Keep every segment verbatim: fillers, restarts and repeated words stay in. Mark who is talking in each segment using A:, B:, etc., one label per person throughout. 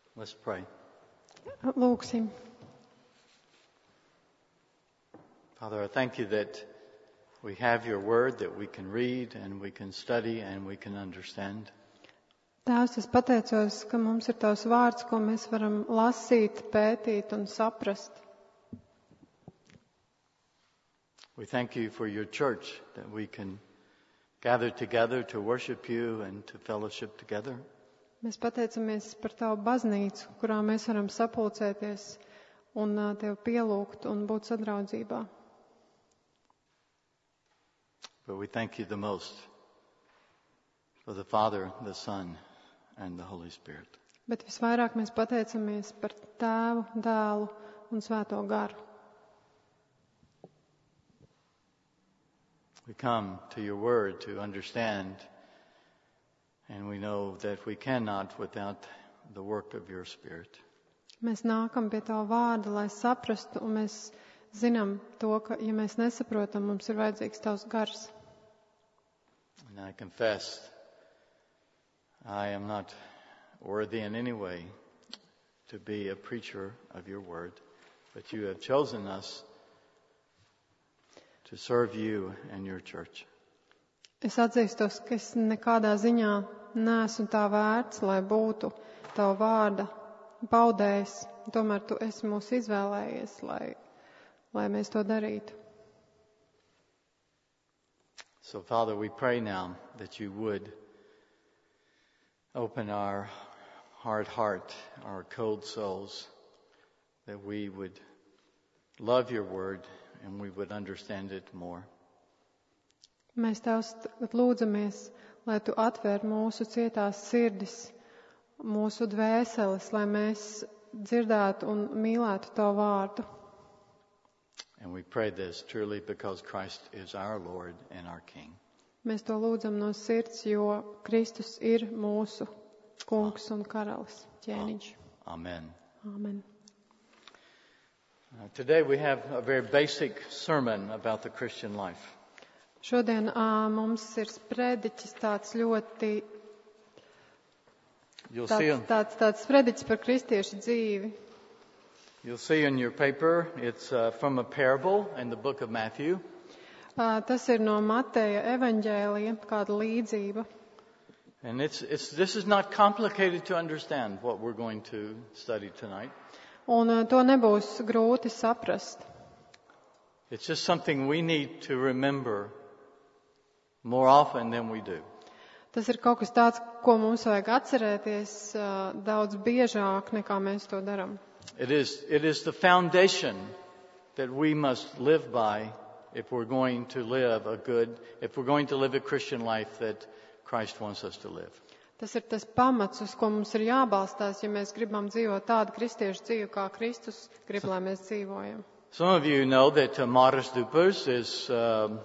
A: Let's pray.
B: Lūksim.
A: Father, I thank you that we have your word that we can read and we can study and we can understand.
B: Tēvs, es pateicos, ka mums ir tavs vārds, ko mēs varam lasīt, pētīt un saprast.
A: We thank you for your church, that we can gather together to worship you and to fellowship together.
B: Mēs pateicamies par tavu baznīcu, kurā mēs varam sapulcēties un uh, tev pielūgt un būt sadraudzībā.
A: But we thank you the most for the Father, the Son, and the Holy Spirit.
B: Bet visvairāk mēs pateicamies par Tēvu, Dēlu un Svēto Garu.
A: We come to your word to understand, and we know that we cannot without the work of your Spirit.
B: Mēs nākam pie tava vārda, lai saprastu, un mēs zinām to, ka, ja mēs nesaprotam, mums ir vajadzīgs tavs gars.
A: And I confess I am not worthy in any way to be a preacher of your word, but you have chosen us to serve you and your church.
B: Es atzīstos, ka es nekādā ziņā neesmu tā vērts, lai būtu tava vārda baudējs. Tomēr tu esi mūs izvēlējies, lai, lai mēs to darītu.
A: So, Father, we pray now that you would open our hard heart, our cold souls, that we would love your word and we would understand it more.
B: Mēs Tavs lūdzamies, lai Tu atver mūsu cietās sirdis, mūsu dvēseles, lai mēs dzirdētu un mīlētu Tavu vārdu.
A: And we pray this truly because Christ is our Lord and our King.
B: Mēs to lūdzam no sirds, jo Kristus ir mūsu kungs un karalis, ķēniņš.
A: Amen.
B: Amen.
A: Uh, today we have a very basic sermon about the Christian life.
B: Šodien ā, mums ir sprediķis tāds ļoti,
A: You'll see,
B: tāds, tāds, tāds sprediķis par kristiešu dzīvi.
A: you'll see in your paper, it's uh, from a parable in the book of Matthew.
B: Ā, Tas ir no Mateja evaņģēlija, kāda līdzība.
A: And it's, it's, this is not complicated to understand what we're going to study tonight.
B: Un ā, to nebūs grūti saprast.
A: It's just something we need to remember more often than we do.
B: Tas ir kaut kas tāds, ko mums vajag atcerēties ā, daudz biežāk, nekā mēs to darām.
A: It is, it is the foundation that we must live by if we're going to live a good, if we're going to live a Christian life that Christ wants us to live.
B: Tas ir tas pamats, uz ko mums ir jābalstās, ja mēs gribam dzīvot tādu kristiešu dzīvi, kā Kristus grib, lai mēs dzīvojam.
A: Some of you know that uh, Maris Dupers is um,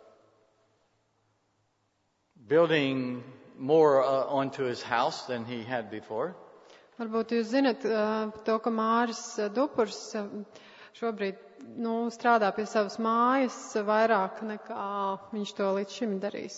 A: building more uh, onto his house than he had before.
B: Varbūt jūs zinat uh, to, ka Māris uh, Dupurs uh, šobrīd nu, strādā pie savas mājas uh, vairāk nekā viņš to līdz šim darīs.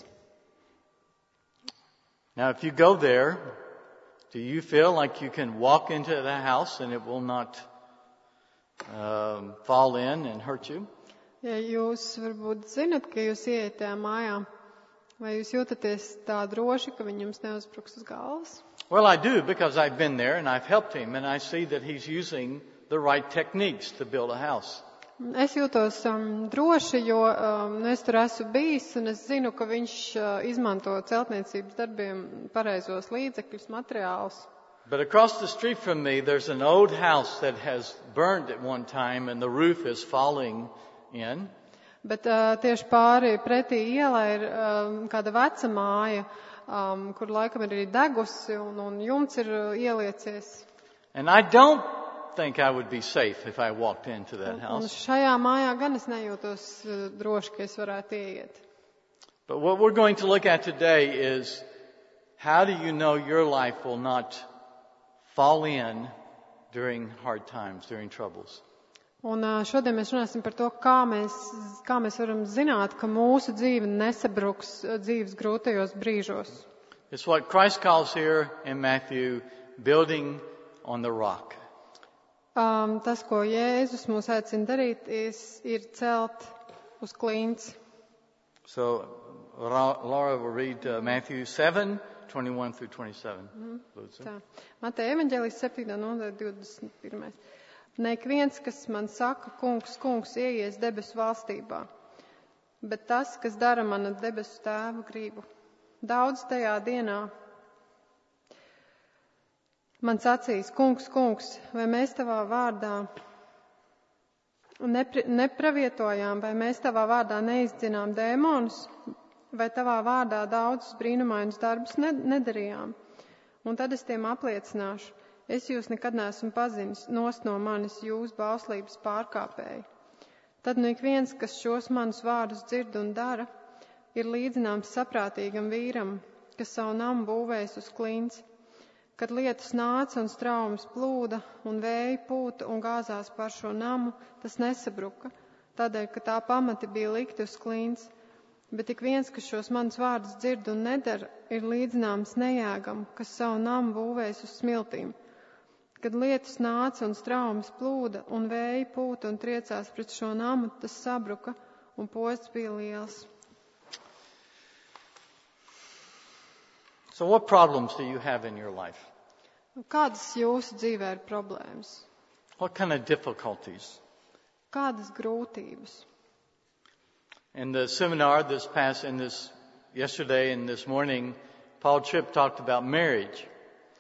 A: Now, if you go there, do you feel like you can walk into the house and it will not um, fall in and hurt you?
B: Ja jūs varbūt zinat, ka jūs ieiet tajā mājā, vai jūs jūtaties tā droši, ka viņi jums neuzbruks uz galvas?
A: Well, I do because I've been there and I've helped him and I see that he's using the right techniques to build a house.
B: Es jūtos um, droši, jo um, es tur esmu bijis un es zinu, ka viņš uh, izmanto celtniecības darbiem pareizos līdzekļus, materiālus.
A: But across the street from me, there's an old house that has burned at one time and the roof is falling in.
B: Bet uh, tieši pāri pretī ielai ir um, kāda veca māja, um, kur laikam ir arī degusi un, un jumts ir uh, ieliecies.
A: And I don't think I would be safe if I walked into that
B: Un
A: house.
B: šajā mājā gan es nejūtos uh, droši, ka es varētu ieiet.
A: But what we're going to look at today is how do you know your life will not fall in during hard times, during troubles?
B: Un uh, šodien mēs runāsim par to, kā mēs, kā mēs varam zināt, ka mūsu dzīve nesabruks uh, dzīves grūtajos brīžos.
A: It's what Christ calls here in Matthew building on the rock.
B: Um, tas, ko Jēzus mūs aicina darīt, is, ir celt uz klints.
A: So Laura will read uh, Matthew seven, twenty-one through twenty-seven. Mm-hmm.
B: Tā. Mateja evaņģēlijas septītā nodaļa divdesmit pirmais. Ne ik viens, kas man saka, kungs, kungs, ieies debesu valstībā, bet tas, kas dara mana debesu tēva gribu. Daudz tajā dienā man sacīs, kungs, kungs, vai mēs tavā vārdā nepri, nepravietojām, vai mēs tavā vārdā neizdzinām dēmonus, vai tavā vārdā daudzus brīnumainus darbus nedarījām. Un tad es tiem apliecināšu, es jūs nekad neesmu pazinis, nost no manis jūs bauslības pārkāpēji. Tad nu ik viens, kas šos manus vārdus dzird un dara, ir līdzināms saprātīgam vīram, kas savu namu būvējis uz klints. Kad lietus nāca un straumes plūda un vēji pūta un gāzās par šo namu, tas nesabruka, tādēļ, ka tā pamati bija likti uz klints. Bet ik viens, kas šos manus vārdus dzird un nedara, ir līdzināms nejēgam, kas savu namu būvējis uz smiltīm. Kad lietus nāca un straumes plūda un vēji pūta un triecās pret šo namu, tas sabruka un posts bija liels.
A: So what problems do you have in your life?
B: Kādas jūsu dzīvē ir problēmas?
A: What kind of difficulties?
B: Kādas grūtības?
A: In the seminar this past, in this yesterday and this morning, Paul Tripp talked about marriage.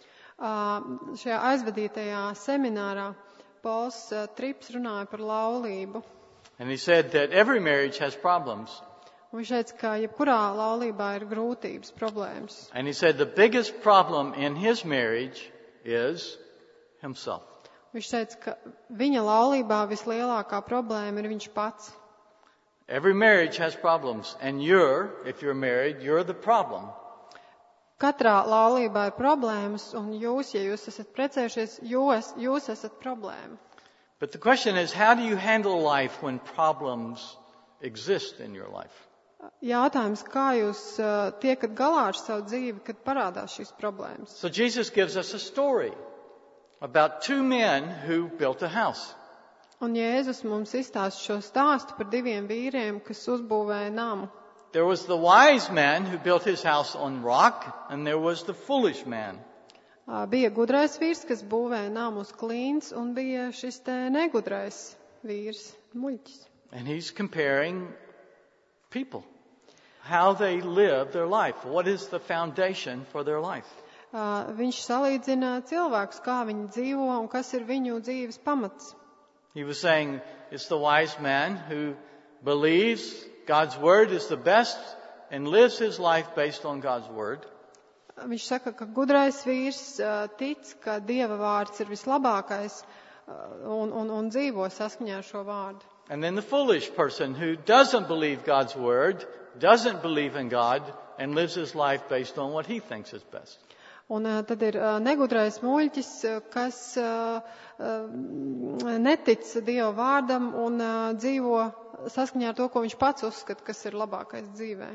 B: Uh, šajā aizvadītajā seminārā Pauls uh, Trips runāja par laulību.
A: And he said that every marriage has problems.
B: Un viņš teica, ka jebkurā laulībā ir grūtības, problēmas.
A: And he said the biggest problem in his marriage is himself.
B: Viņš teica, ka viņa laulībā vislielākā problēma ir viņš pats.
A: Every marriage has problems, and you're, if you're married, you're the problem.
B: Katrā laulībā ir problēmas, un jūs, ja jūs esat precējušies, jūs, jūs esat problēma.
A: But the question is, how do you handle life when problems exist in your life?
B: Jautājums, kā jūs uh, tiekat galā ar savu dzīvi, kad parādās šīs problēmas?
A: So Jesus gives us a story about two men who built a house.
B: Un Jēzus mums izstāsta šo stāstu par diviem vīriem, kas uzbūvēja namu.
A: There was the wise man who built his house on rock, and there was the foolish man.
B: Uh, bija gudrais vīrs, kas būvēja namu uz klīns, un bija šis te negudrais vīrs, muļķis.
A: And he's comparing people, how they live their life. What is the foundation for their life?
B: Uh, viņš salīdzina cilvēkus, kā viņi dzīvo un kas ir viņu dzīves pamats.
A: He was saying it's the wise man who believes God's word is the best and lives his life based on God's word.
B: Viņš saka, ka gudrais vīrs uh, tic, ka Dieva vārds ir vislabākais uh, un, un, un dzīvo saskaņā ar šo vārdu.
A: And then the foolish person who doesn't believe God's word, doesn't believe in God, and lives his life based on what he thinks is best.
B: Un uh, tad ir uh, negudrais muļķis, uh, kas uh, uh, netic Dieva vārdam un uh, dzīvo saskaņā ar to, ko viņš pats uzskata, kas ir labākais dzīvē.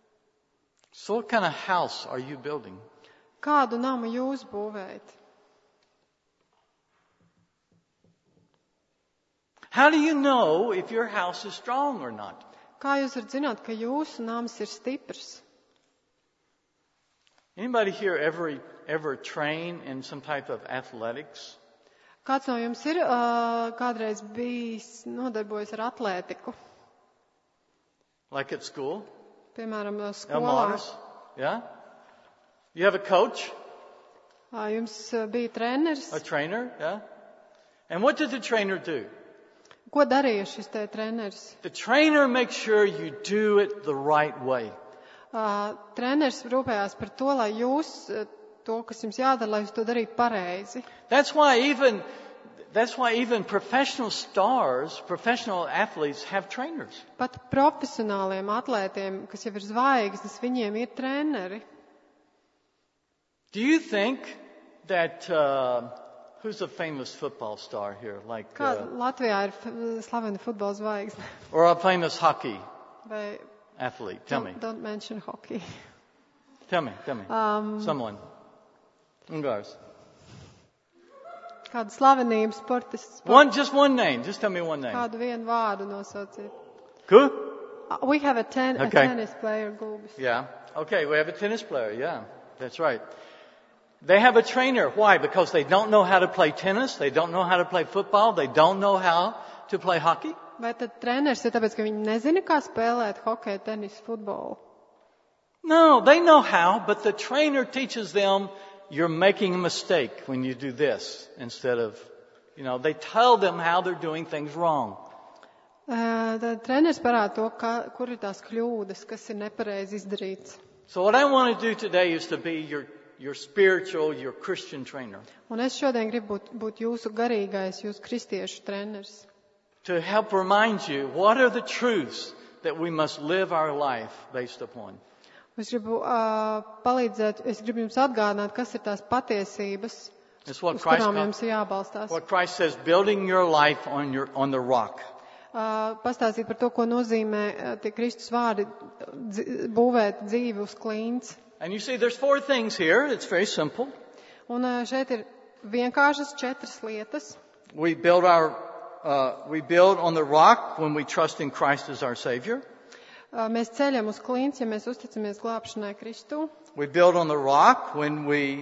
A: So what kind of house are you building?
B: Kādu namu jūs būvējat?
A: How do you know if your house is strong or not?
B: Kā jūs varat zināt, ka jūsu nams ir stiprs?
A: Anybody here ever ever train in some type of athletics?
B: Kāds no jums ir uh, kādreiz bijis nodarbojas ar atlētiku?
A: Like at school?
B: Piemēram, skolā.
A: Elmāras? Yeah? You have a coach?
B: Uh, jums uh, bija treneris.
A: A trainer? Yeah? And what did the trainer do?
B: Ko darīja šis te treneris?
A: The trainer makes sure you do it the right way.
B: Uh, treneris rūpējās par to, lai jūs uh, to, kas jums jādara, lai jūs to darītu pareizi.
A: That's why even that's why even professional stars, professional athletes have trainers.
B: Pat profesionāliem atlētiem, kas jau ir zvaigznes, viņiem ir treneri.
A: Do you think that uh, who's a famous football star here? Like
B: Kā
A: uh,
B: Latvijā ir f- slavena futbola zvaigzne?
A: or a famous hockey
B: Vai
A: athlete? Tell me.
B: don't, don't mention hockey.
A: Tell me. Tell me.
B: Um,
A: Someone. Ungars.
B: Kādu slavenību sportists?
A: One, just one name. Just tell me one name.
B: Kādu vienu vārdu nosauciet?
A: Who?
B: Uh, We have a, ten,
A: Okay.
B: a tennis player, Gulbis.
A: Yeah. Okay, we have a tennis player. Yeah, that's right. They have a trainer. Why? Because they don't know how to play tennis. They don't know how to play football. They don't know how to play hockey.
B: Vai tad treneris ir tāpēc, ka viņi nezina, kā spēlēt hokeju, tenisu, futbolu?
A: No, they know how, but the trainer teaches them you're making a mistake when you do this instead of, you know, they tell them how they're doing things wrong.
B: Uh, tad treneris parāda to, kā, kur ir tās kļūdas, kas ir nepareizi izdarīts.
A: So what I want to do today is to be your, your spiritual, your Christian trainer.
B: Un es šodien gribu būt, būt jūsu garīgais, jūsu kristiešu treneris.
A: To help remind you what are the truths that we must live our life based upon.
B: Es gribu uh, palīdzēt, es gribu jums atgādināt, kas ir tās patiesības,
A: It's what
B: uz
A: Christ,
B: kurām jums ir jābalstās.
A: what Christ says, building your life on your on the rock.
B: Uh, pastāstīt par to, ko nozīmē uh, tie Kristus vārdi dzi, būvēt dzīvi uz klints.
A: And you see, there's four things here. It's very simple.
B: Un uh, šeit ir vienkāršas četras lietas.
A: We build our uh, we build on the rock when we trust in Christ as our Savior.
B: Uh, mēs ceļam uz klints, ja mēs uzticamies glābšanai Kristū.
A: We build on the rock when we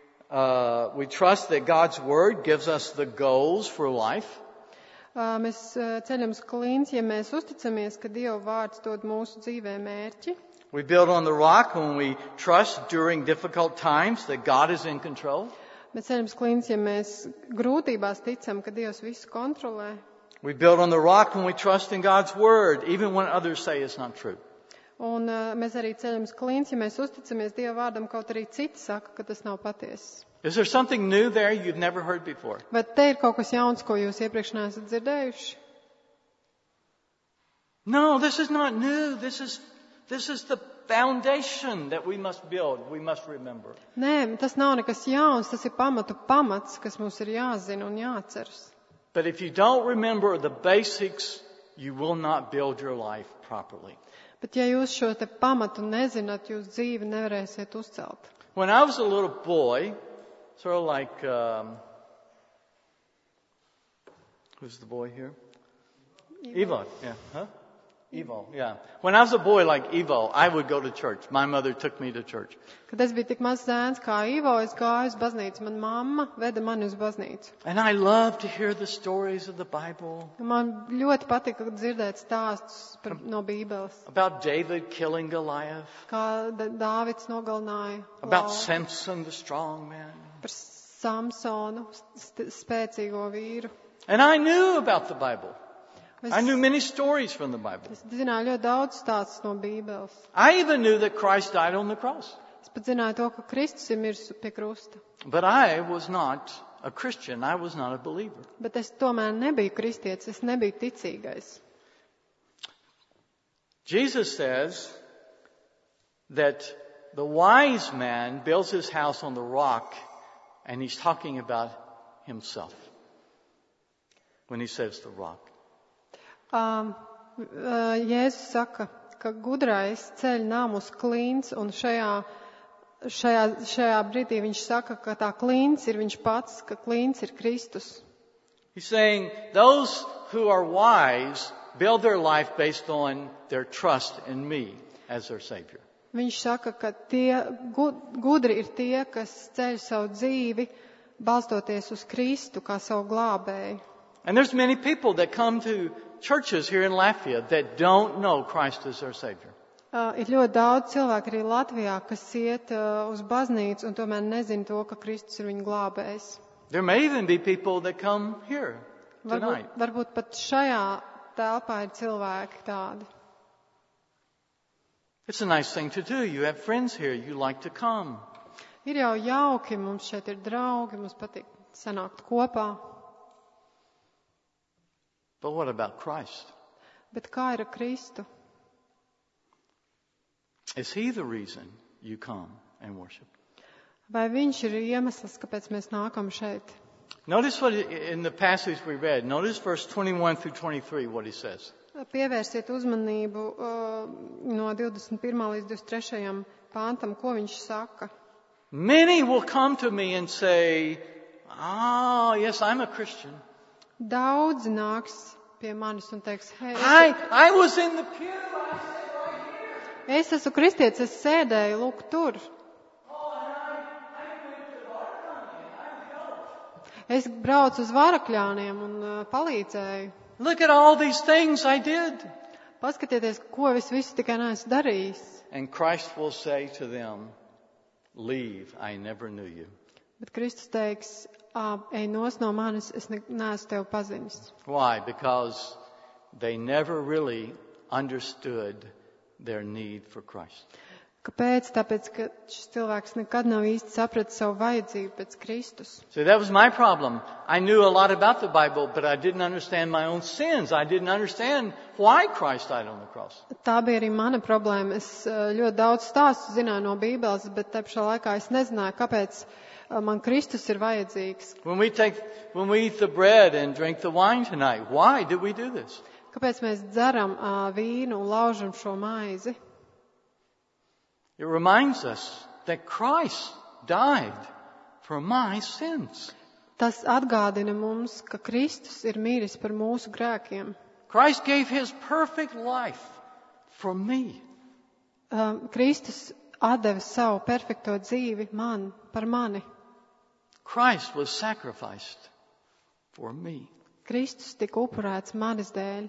A: uh, we trust that God's Word gives us the goals for life.
B: Uh, mēs uh, ceļam uz klints, ja mēs uzticamies, ka Dieva vārds dod mūsu dzīvē mērķi.
A: We build on the rock when we trust during difficult times that God is in control.
B: Mēs ceļam uz klints, ja mēs grūtībās ticam, ka Dievs visu kontrolē.
A: We build on the rock when we trust in God's Word, even when others say it's not true.
B: Un uh, mēs arī ceļam uz klints, ja mēs uzticamies Dieva vārdam, kaut arī citi saka, ka tas nav patiess.
A: Is there something new there you've never heard before?
B: Bet te ir kaut kas jauns, ko jūs iepriekš neesat dzirdējuši?
A: No, this is not new. This is this is the foundation that we must build. We must remember.
B: Nē, tas nav nekas jauns, tas ir pamatu pamats, kas mums ir jāzina un jāatceras.
A: But if you don't remember the basics, you will not build your life properly.
B: Bet ja jūs šo te pamatu nezināt, jūs dzīvi nevarēsiet uzcelt.
A: When I was a little boy, sort of like, um, who's the boy here? Evo, yeah, huh? Evo, yeah. When I was a boy like Evo, I would go to church. My mother took me to church.
B: Kad es biju tik mazs zēns kā Ivo, es gāju uz baznīcu. Man mamma veda mani uz baznīcu.
A: And I love to hear the stories of the Bible.
B: Man ļoti patika dzirdēt stāstus par, no Bībeles.
A: About David killing Goliath.
B: Kā Da- Dāvids nogalināja
A: About
B: Goliātu.
A: Samson, the strong man.
B: Par Samsonu, st- spēcīgo vīru.
A: And I knew about the Bible.
B: Es,
A: I knew many stories from the Bible.
B: es zināju ļoti daudz stāstus no Bībeles.
A: I even knew that Christ died on the cross.
B: Es pat zināju to, ka Kristus ir miris pie krusta.
A: But I was not a Christian. I was not a believer.
B: Bet es tomēr nebiju kristietis, es nebiju ticīgais.
A: Jesus says that the wise man builds his house on the rock, and he's talking about himself when he says the rock.
B: Um, uh, Jēzus saka, ka gudrais ceļ namu uz klints, un šajā, šajā, šajā brīdī viņš saka, ka tā klints ir viņš pats, ka klints ir Kristus.
A: He's saying those who are wise build their life based on their trust in me as their Savior.
B: Viņš saka, ka tie gudri ir tie, kas ceļ savu dzīvi, balstoties uz Kristu kā savu glābēju.
A: And there's many people that come to churches here in Latvia that don't know Christ as their Savior.
B: Uh, ir ļoti daudz cilvēku arī Latvijā, kas iet uh, uz baznīcu un tomēr nezin to, ka Kristus ir viņu glābējs.
A: There may even be people that come here tonight.
B: Varbūt, varbūt pat šajā telpā ir cilvēki tādi.
A: It's a nice thing to do. You have friends here. You like to come.
B: Ir jau jauki, mums šeit ir draugi, mums patīk sanākt kopā.
A: But what about Christ?
B: Bet kā ir ar Kristu?
A: Is He the reason you come and worship?
B: Vai viņš ir iemesls, kāpēc mēs nākam šeit?
A: Notice what in the passage we read. Notice verse twenty-one through twenty-three what he says.
B: Pievērsiet uzmanību uh, no divdesmit pirmā līdz divdesmit trešajam pāntam, ko viņš saka.
A: Many will come to me and say, oh, yes, I'm a Christian.
B: Daudzi nāks pie manis un teiks, hei,
A: I, I was in the pew. I sat right here.
B: es esmu kristietis, es sēdēju, lūk, tur.
A: Oh, and I, I went to Varakļāniem. I helped.
B: Es braucu uz Varakļāniem un uh, palīdzēju.
A: Look at all these things I did.
B: Paskatieties, ko es visu tikai neesmu darījis.
A: And Christ will say to them, leave, I never knew you.
B: Bet Kristus teiks, ej nos no manis, es ne, neesmu tevi pazinis.
A: Why? Because they never really understood their need for Christ.
B: Kāpēc? Tāpēc, ka šis cilvēks nekad nav īsti sapratis savu vajadzību pēc Kristus.
A: So that was my problem. I knew a lot about the Bible, but I didn't understand my own sins. I didn't understand why Christ died on the cross.
B: Tā bija arī mana problēma. Es ļoti daudz stāstu zināju no Bībeles, bet te pašā laikā es nezināju, kāpēc man Kristus ir vajadzīgs.
A: When we take, when we eat the bread and drink the wine tonight, why did we do this?
B: Kāpēc mēs dzeram uh, vīnu un laužam šo maizi?
A: It reminds us that Christ died for my sins.
B: Tas atgādina mums, ka Kristus ir mīris par mūsu grēkiem.
A: Christ gave his perfect life for me.
B: Um, Kristus atdeva savu perfekto dzīvi man, par mani.
A: Christ was sacrificed for me.
B: Kristus tika upurēts manis dēļ.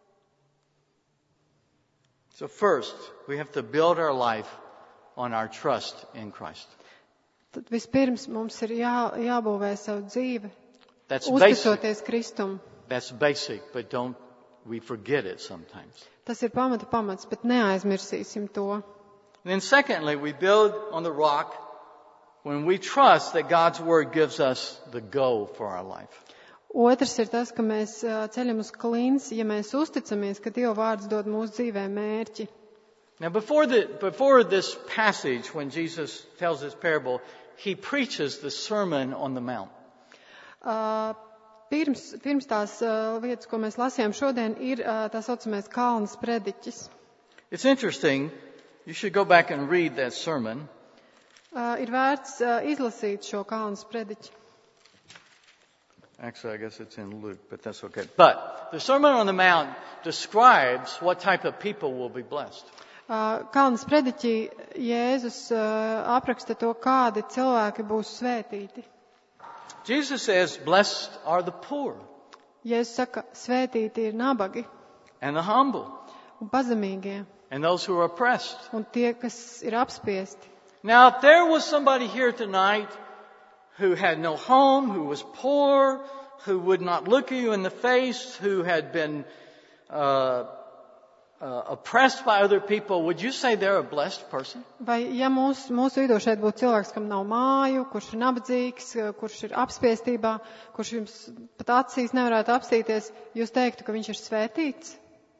A: So first, we have to build our life on our trust in Christ.
B: Tad vispirms mums ir jā, jābūvē savu dzīvi,
A: That's
B: uzticoties
A: basic.
B: Kristum.
A: That's basic, but don't we forget it sometimes.
B: Tas ir pamata pamats, bet neaizmirsīsim to.
A: And then secondly, we build on the rock when we trust that God's word gives us the go for our life.
B: Otrs ir tas, ka mēs ceļam uz klints, ja mēs uzticamies, ka Dieva vārds dod mūsu dzīvē mērķi.
A: Now before the, before this passage, when Jesus tells this parable, he preaches the Sermon on the Mount.
B: Uh, pirms, pirms tās uh, lietas, ko mēs lasījām šodien, ir uh, tā saucamais kalna sprediķis.
A: It's interesting. You should go back and read that sermon.
B: Uh, ir vērts uh, izlasīt šo kalna sprediķi.
A: Actually, I guess it's in Luke, but that's okay. But the Sermon on the Mount describes what type of people will be blessed.
B: Uh, Kalna sprediķī Jēzus uh, apraksta to, kādi cilvēki būs svētīti.
A: Jesus says, blessed are the poor.
B: Jēzus saka, svētīti ir nabagi
A: And the humble.
B: un pazemīgie
A: And those who are oppressed.
B: un tie, kas ir apspiesti.
A: Now, if there was somebody here tonight who had no home, who was poor, who would not look at you in the face, who had been uh, uh, oppressed by other people, would you say they're a blessed person?
B: Vai ja mūs, mūsu vidū šeit būtu cilvēks, kam nav māju, kurš ir nabadzīgs, kurš ir apspiestībā, kurš jums pat acīs nevarētu apstīties, jūs teiktu, ka viņš ir svētīts?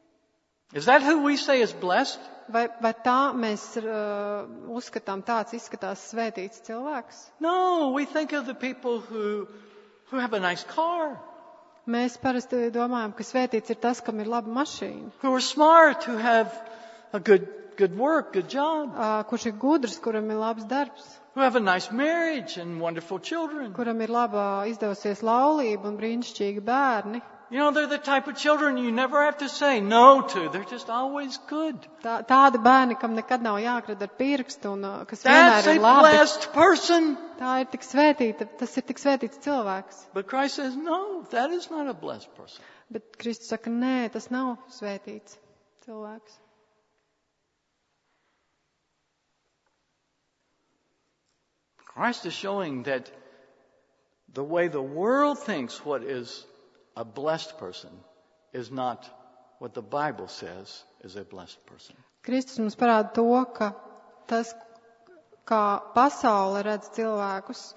A: Is that who we say is blessed?
B: Vai, vai tā mēs uh, uzskatām, tāds izskatās svētīts cilvēks?
A: No, we think of the people who, who have a nice car.
B: Mēs parasti domājam, ka svētīts ir tas, kam ir laba mašīna,
A: Who are smart, who have a good, good work, good job.
B: uh, kurš ir gudrs, kuram ir labs darbs,
A: Who have a nice marriage and wonderful children.
B: kuram ir laba izdevusies laulība un brīnišķīgi bērni.
A: You know, they're the type of children you never have to say no to. They're just always good.
B: Tā, tādi bērni, kam nekad nav jākrad ar pirkstu un uh, kas
A: That's
B: vienmēr
A: a
B: ir labi.
A: blessed person.
B: Tā ir tik svētīta, tas ir tik svētīts cilvēks.
A: But Christ says, no, that is not a blessed person.
B: Bet Kristus saka, nē, tas nav svētīts cilvēks.
A: Christ is showing that the way the world thinks what is a blessed person is not what the Bible says is a blessed person.
B: Kristus mums parāda to, ka tas, kā pasaule redz cilvēkus,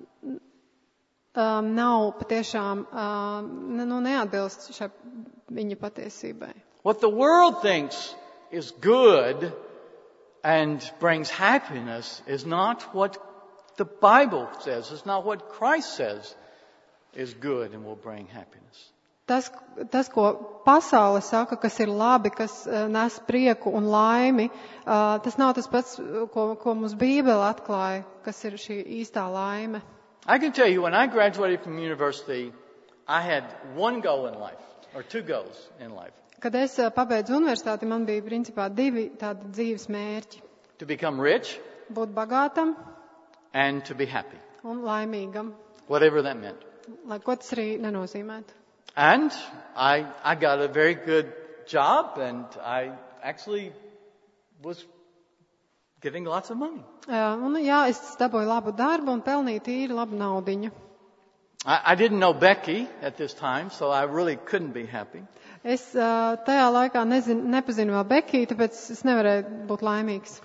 B: um, nav patiešām, um, nu, neatbilst šai viņa patiesībai.
A: What the world thinks is good and brings happiness is not what the Bible says. It's not what Christ says is good and will bring happiness.
B: Tas, tas, ko pasaule saka, kas ir labi, kas uh, nes prieku un laimi, uh, tas nav tas pats, ko, ko mums Bībele atklāja, kas ir šī īstā laime.
A: I can tell you, when I graduated from university, I had one goal in life, or two goals in life.
B: Kad es uh, pabeidzu universitāti, man bija principā divi tādi dzīves mērķi.
A: To become rich.
B: Būt bagātam.
A: And to be happy.
B: Un laimīgam.
A: Whatever that meant.
B: Lai ko tas arī nenozīmētu.
A: And I, I got a very good job, and I actually was getting lots of money.
B: Uh, un, jā, es dabūju labu darbu un pelnīju tīri labu naudiņu.
A: I, I didn't know Becky at this time, so I really couldn't be happy.
B: Es uh, tajā laikā nezinu, nepazinu vēl Bekiju, tāpēc es nevarēju būt laimīgs.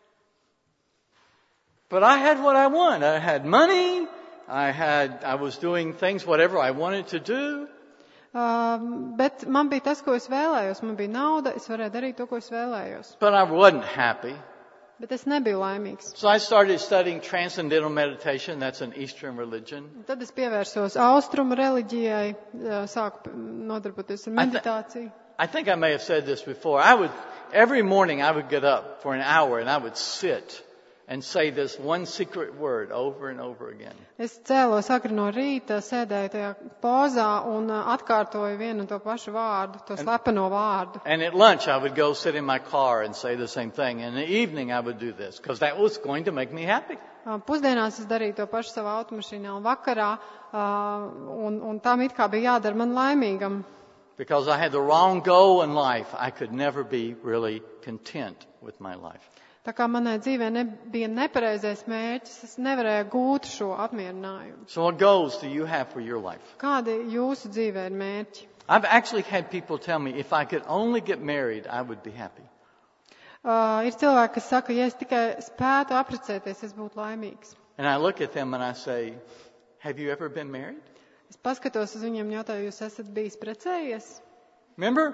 A: But I had what I wanted. I had money. I had, I was doing things, whatever I wanted to do.
B: Uh, bet man bija tas, ko es vēlējos. Man bija nauda, es varēju darīt to, ko es vēlējos.
A: But I wasn't happy.
B: Bet es nebiju laimīgs.
A: So I started studying transcendental meditation. That's an Eastern religion.
B: Tad es pievērsos austrumu reliģijai, sāku nodarboties ar meditāciju.
A: I, th- I think I may have said this before. I would, every morning I would get up for an hour and I would sit and say this one secret word over and over again.
B: Es cēlos agri no rīta, sēdēju tajā pozā un atkārtoju vienu un to pašu vārdu, to slepeno vārdu.
A: And at lunch I would go sit in my car and say the same thing. And in the evening I would do this because that was going to make me happy.
B: Pusdienās es darīju to pašu savā automašīnā un vakarā, un, un tam it kā bija jādara man laimīgam.
A: Because I had the wrong goal in life, I could never be really content with my life.
B: Tā kā manai dzīvē nebija nepareizais mērķis, es nevarēju gūt šo apmierinājumu.
A: So what goals do you have for your life?
B: Kādi jūsu dzīvē ir mērķi?
A: I've actually had people tell me if I could only get married, I would be happy.
B: Uh, ir cilvēki, kas saka, ja es tikai spētu apprecēties, es būtu laimīgs.
A: And I look at them and I say, have you ever been married?
B: Es paskatos uz viņiem un jautāju, jūs esat bijis precējies?
A: Remember?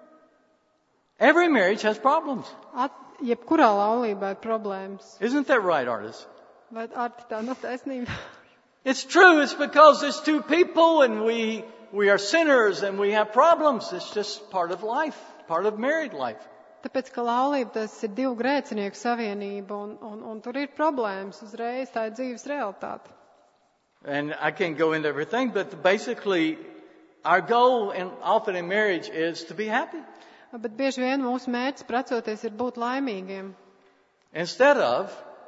A: Every marriage has problems.
B: At, jebkurā laulībā ir problēmas.
A: Isn't that right, artists?
B: Vai Arti tā nav taisnība?
A: It's true. It's because it's two people and we we are sinners and we have problems. It's just part of life, part of married life.
B: Tāpēc, ka laulība tas ir divu grēcinieku savienība un, un, un tur ir problēmas uzreiz, tā ir dzīves realitāte.
A: And I can't go into everything, but basically our goal in, often in marriage is to be happy.
B: Bet bieži vien mūsu mērķis precoties ir būt laimīgiem.
A: Instead of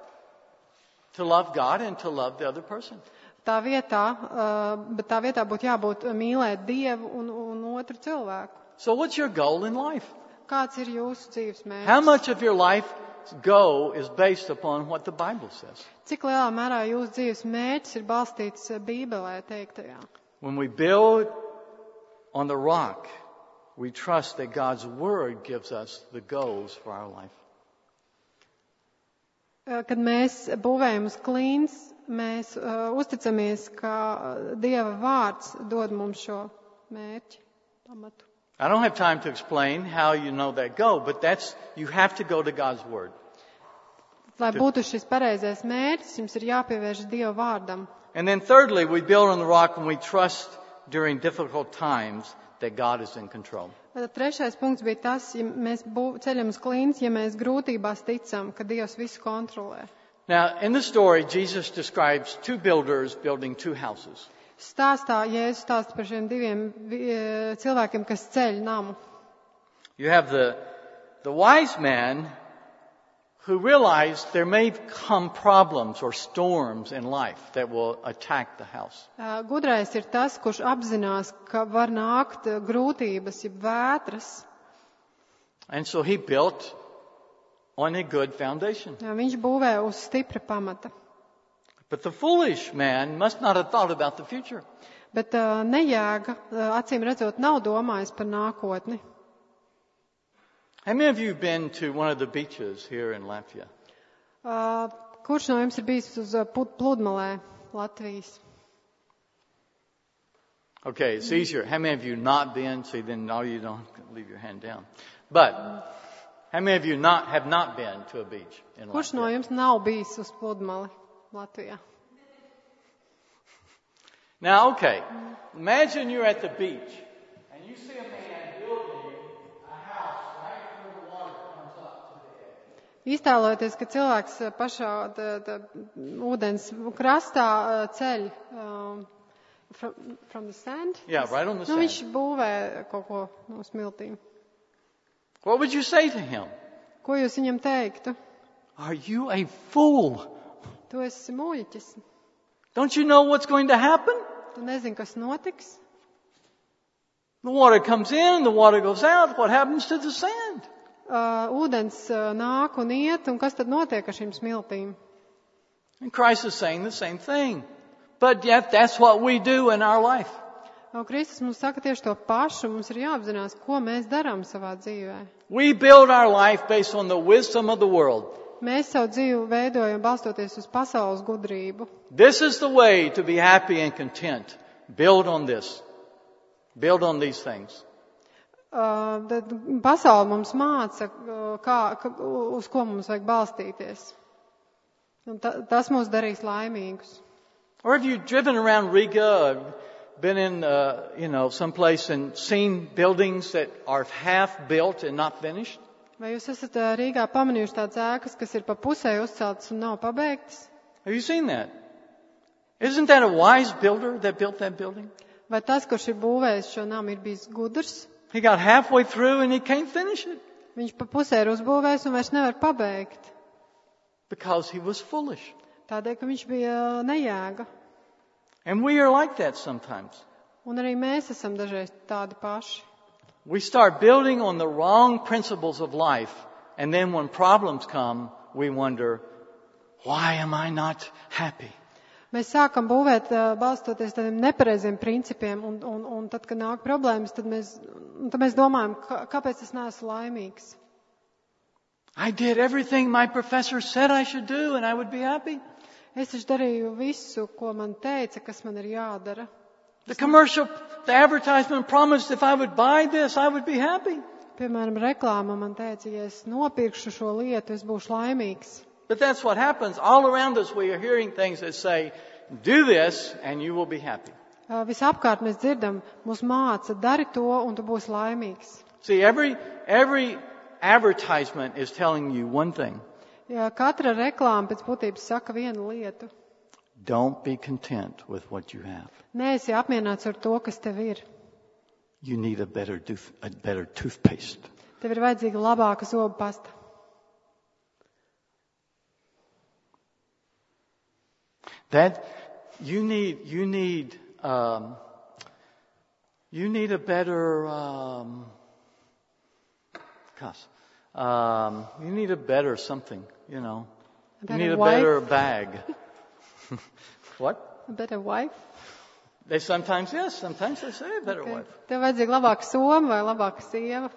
A: to love God and to love the other person.
B: Tā vietā, uh, bet tā vietā būtu jābūt mīlēt Dievu un, un otru cilvēku.
A: So what's your goal in life?
B: Kāds ir jūsu dzīves mērķis?
A: How much of your life goal is based upon what the Bible says?
B: Cik lielā mērā jūsu dzīves mērķis ir balstīts Bībelē teiktajā?
A: When we build on the rock, we trust that God's Word gives us the goals for our life.
B: Kad mēs būvējam uz klīns, mēs uh, uzticamies, ka Dieva vārds dod mums šo mērķi, pamatu.
A: I don't have time to explain how you know that goal, but that's, you have to go to God's Word.
B: Lai būtu šis pareizais mērķis, jums ir jāpievērš Dieva vārdam.
A: And then thirdly, we build on the rock when we trust during difficult times that God is in control.
B: Trešais punkts bija tas, ja mēs bū, ceļam uz klīns, ja mēs grūtībās ticam, ka Dievs visu kontrolē.
A: Now, in the story, Jesus describes two builders building two houses.
B: Stāstā, Jēzus stāsta par šiem diviem cilvēkiem, kas ceļ namu.
A: You have the, the wise man who realized there may come problems or storms in life that will attack the house.
B: Gudrais ir tas, kurš apzinās, ka var nākt grūtības, jeb vētras.
A: And so he built on a good foundation.
B: Viņš būvē uz stipra pamata.
A: But the foolish man must not have thought about the future.
B: Bet uh, nejēga, uh, acīm redzot, nav domājis par nākotni.
A: How many of you have been to one of the beaches here in Latvia?
B: Uh, kurš no jums ir bijis uz uh, pludmalē Latvijas?
A: Okay, it's easier. How many of you not been? See, then all you don't leave your hand down. But how many of you not have not been to a beach in Latvia?
B: Kurš no jums nav bijis uz pludmali Latvijā?
A: Now, okay, imagine you're at the beach and you see a man building a house right where the water comes up to the edge.
B: Iztēlojoties, ka cilvēks pašā tā, tā, ūdens krastā ceļ um, from, from the sand.
A: Yeah, right on the
B: Nu,
A: sand.
B: viņš būvē kaut ko no smiltīm.
A: What would you say to him?
B: Ko jūs viņam teiktu?
A: Are you a fool?
B: Tu esi muļķis.
A: Don't you know what's going to happen?
B: Tu nezini, kas notiks.
A: The water comes in, the water goes out. What happens to the sand?
B: Uh, ūdens uh, nāk un iet, un kas tad notiek ar šīm smiltīm?
A: And Christ is saying the same thing. But yet that's what we do in our life.
B: Un Kristus mums saka tieši to pašu, mums ir jāapzinās, ko mēs darām savā dzīvē.
A: We build our life based on the wisdom of the world.
B: Mēs savu dzīvi veidojam balstoties uz pasaules gudrību.
A: This is the way to be happy and content. Build on this. Build on these things.
B: Uh, tad pasaule mums māca, uh, kā, ka, uz ko mums vajag balstīties. Un ta, tas mūs darīs laimīgus.
A: Or have you driven around Riga, or been in, uh, you know, someplace and seen buildings that are half built and not finished?
B: Vai jūs esat uh, Rīgā pamanījuši tādas ēkas, kas ir pa pusē uzceltas un nav pabeigtas?
A: Have you seen that? Isn't that a wise builder that built that building?
B: Vai tas, kurš ir būvējis šo namu, ir bijis gudrs?
A: He got halfway through and he can't finish it.
B: Viņš pa pusē ir uzbūvējis un vairs nevar pabeigt.
A: Because he was foolish.
B: Tādēļ, ka viņš bija nejēga.
A: And we are like that sometimes.
B: Un arī mēs esam dažreiz tādi paši.
A: We start building on the wrong principles of life. And then when problems come, we wonder, why am I not happy?
B: Mēs sākam būvēt balstoties tādiem nepareiziem principiem, un, un, un tad, kad nāk problēmas, tad mēs, tad mēs domājam, kā, kāpēc es neesmu laimīgs.
A: I did everything my professor said I should do and I would be happy.
B: Es taču darīju visu, ko man teica, kas man ir jādara.
A: The commercial, the advertisement promised if I would buy this, I would be happy.
B: Piemēram, reklāma man teica, ja es nopirkšu šo lietu, es būšu laimīgs.
A: But that's what happens. All around us we are hearing things that say, do this and you will be happy.
B: Visapkārt mēs dzirdam, mūs māca, dari to un tu būsi laimīgs.
A: See, every, every advertisement is telling you one thing.
B: Ja, katra reklāma pēc būtības saka vienu lietu.
A: Don't be content with what you have.
B: Neesi apmierināts ar to, kas tev ir.
A: You need a better, tooth, a better toothpaste.
B: Tev ir vajadzīga labāka zobu pasta.
A: That you need, you need, um, you need a better, um, gosh, um, you need a better something, you know.
B: A
A: You need a
B: wife?
A: better bag. What?
B: A better wife?
A: They sometimes, yes, sometimes they say a better
B: Okay.
A: wife.
B: Tev vajadzīga labāka soma vai labāka sieva?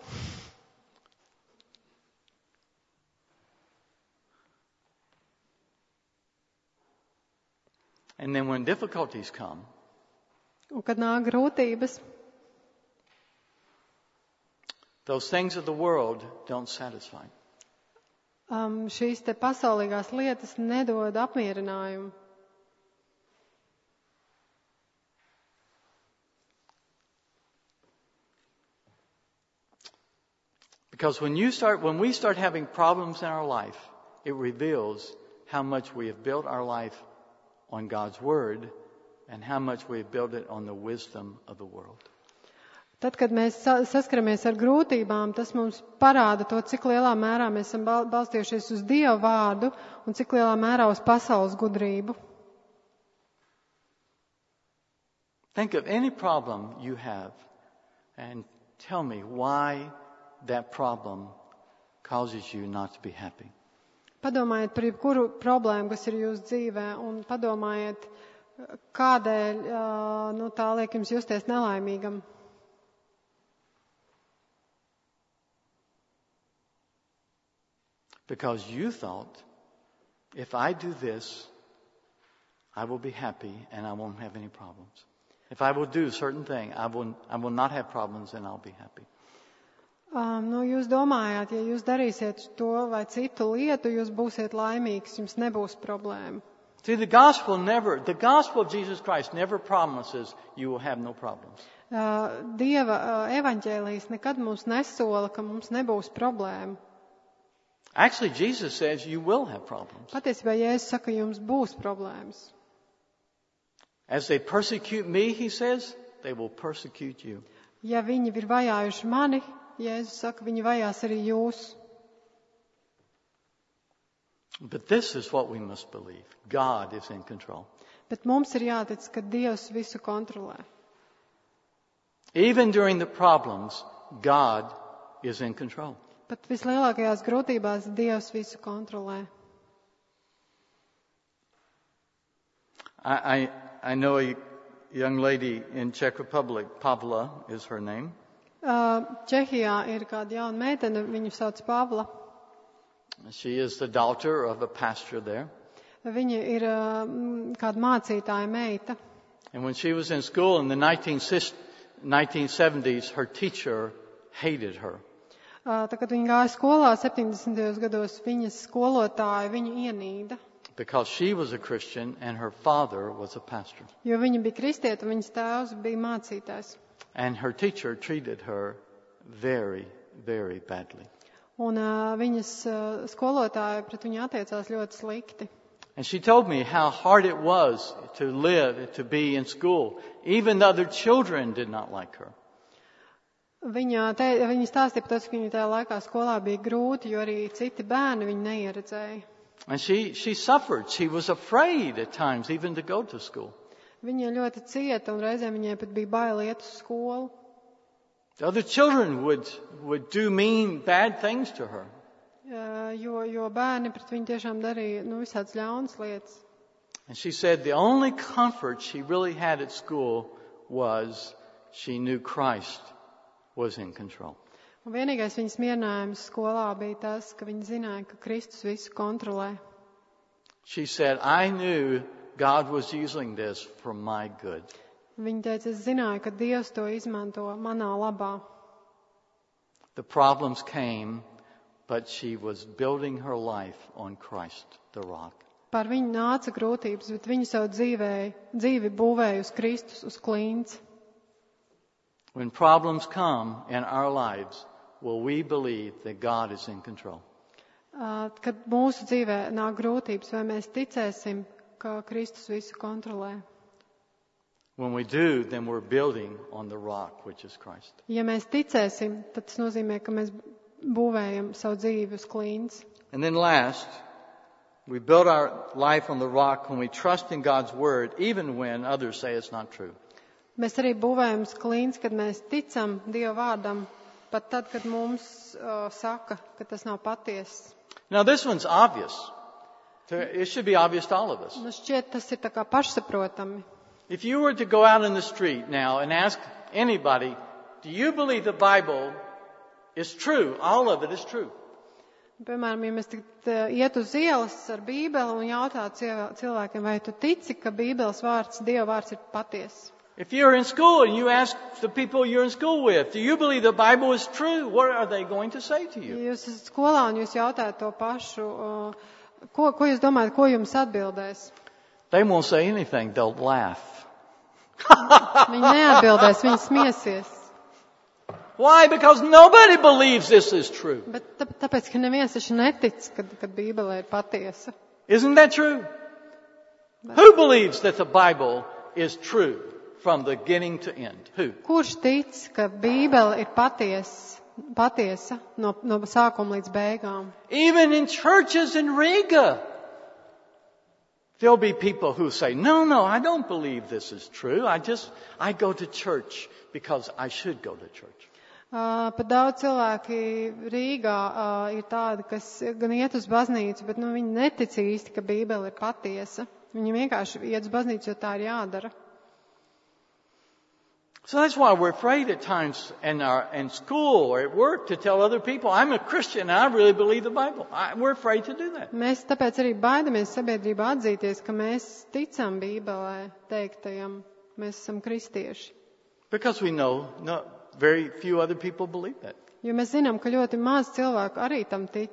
A: And then when difficulties come,
B: Un kad nāk grūtības,
A: those things of the world don't satisfy.
B: um, šīs te pasaulīgās lietas nedod apmierinājumu.
A: Because when you start, when we start having problems in our life, it reveals how much we have built our life on God's Word and how much we have built it on the wisdom of the world.
B: Tad, kad mēs sa- saskaramies ar grūtībām, tas mums parāda to, cik lielā mērā mēs esam bal- balstījušies uz Dieva vārdu un cik lielā mērā uz pasaules gudrību.
A: Think of any problem you have and tell me why that problem causes you not to be happy.
B: Padomājiet par jebkuru problēmu, kas ir jūsu dzīvē, un padomājiet, kādēļ ā, nu, tā liek jums justies nelaimīgam.
A: Because you thought, if I do this, I will be happy and I won't have any problems. If I will do a certain thing, I will, I will not have problems and I'll be happy.
B: Um, nu, jūs domājāt, ja jūs darīsiet to vai citu lietu, jūs būsiet laimīgs, jums nebūs problēma.
A: See, the gospel never, the gospel of Jesus Christ never promises you will have no problems.
B: Uh, Dieva uh, evaņģēlijs nekad mums nesola, ka mums nebūs problēma.
A: Actually, Jesus says you will have problems.
B: Patiesībā Jēzus saka, jums būs problēmas.
A: As they persecute me, he says, they will persecute you.
B: Ja viņi ir vajājuši mani, Jēzus saka, viņi vajās arī jūs.
A: But this is what we must believe. God is in control.
B: Bet mums ir jātic, ka Dievs visu kontrolē.
A: Even during the problems, God is in control.
B: Pat vislielākajās grūtībās Dievs visu kontrolē.
A: I, I, I know a young lady in Czech Republic, Pavla is her name.
B: Uh, Čehijā ir kāda jauna meitene, viņu sauc Pavla.
A: She is the daughter of a pastor there.
B: Viņa ir uh, kāda mācītāja meita.
A: And when she was in school in the nineteen seventies, her teacher hated her.
B: Uh, tā, kad viņa gāja skolā septiņdesmitajos gados, viņas skolotāja viņu ienīda.
A: Because she was a Christian and her father was a pastor.
B: Jo viņa bija kristieta un viņas tēvs bija mācītājs.
A: And her teacher treated her very, very badly.
B: Un uh, viņas uh, skolotāja pret viņu attiecās ļoti slikti.
A: And she told me how hard it was to live, to be in school. Even the other children did not like her.
B: Viņa, te, viņa stāstīja par to, ka viņa tajā laikā skolā bija grūti, jo arī citi bērni viņu neieredzēja.
A: And she, she suffered. She was afraid at times even to go to school.
B: Viņa ļoti cieta un reizēm viņai pat bija bail iet uz skolu.
A: The other children would, would do mean, bad things to her.
B: Uh, jo, jo bērni pret viņu tiešām darīja nu, visādas ļaunas lietas.
A: And she said the only comfort she really had at school was she knew Christ was in control.
B: Un vienīgais viņas mierinājums skolā bija tas, ka viņa zināja, ka Kristus visu kontrolē.
A: She said, I knew God was using this for my good.
B: Viņa teica, es zināju, ka Dievs to izmanto manā labā.
A: The problems came, but she was building her life on Christ, the rock.
B: Par viņu nāca grūtības, bet viņa savu dzīvē, dzīvi būvēja uz Kristus, uz klints.
A: When problems come in our lives, will we believe that God is in control?
B: Uh, kad mūsu dzīvē nāk grūtības, vai mēs ticēsim, ka Kristus visu kontrolē?
A: When we do, then we're building on the rock, which is Christ.
B: Ja mēs ticēsim, tad tas nozīmē, ka mēs būvējam savu dzīvi uz klints.
A: And then last, we build our life on the rock when we trust in God's word, even when others say it's not true.
B: Mēs arī būvējam uz klints, kad mēs ticam Dieva vārdam, pat tad, kad mums uh, saka, ka tas nav patiess.
A: Now this one's obvious. It should be obvious to all of us.
B: Nu šķiet, tas ir tā kā pašsaprotami.
A: If you were to go out in the street now and ask anybody, do you believe the Bible is true? All of it is true.
B: Piemēram, ja mēs tagad iet uz ielas ar Bībeli un jautātu cilvēkiem, vai tu tici, ka Bībeles vārds, Dieva vārds ir patiess?
A: If you're in school and you ask the people you're in school with, do you believe the Bible is true? What are they going to say to you?
B: Ja jūs esat skolā un jūs jautājat to pašu, ko, ko jūs domājat, ko jums atbildēs?
A: They won't say anything. They'll laugh.
B: Viņi neatbildēs, viņi smiesies.
A: Why? Because nobody believes this is true.
B: Bet tā, tāpēc, ka neviens taču netic, ka, ka Bībele ir patiesa.
A: Isn't that true? Who believes that the Bible is true from the beginning to end? Who?
B: Kurš tic, ka Bībele ir patiesa, patiesa no, no sākuma līdz beigām?
A: Even in churches in Riga, there'll be people who say, no, no, I don't believe this is true. I just, I go to church because I should go to church.
B: Uh, pat daudz cilvēki Rīgā uh, ir tādi, kas gan iet uz baznīcu, bet nu, viņi netic īsti, ka Bībele ir patiesa. Viņi vienkārši iet uz baznīcu, jo tā ir jādara.
A: So that's why we're afraid at times in our in school or at work to tell other people, I'm a Christian and I really believe the Bible. I, we're afraid to do that.
B: Mēs tāpēc arī baidamies sabiedrībā atzīties, ka mēs ticam Bībelē teiktajam, mēs esam kristieši.
A: Because we know no, very few other people believe that.
B: Jo mēs zinām, ka ļoti maz cilvēku arī tam tic.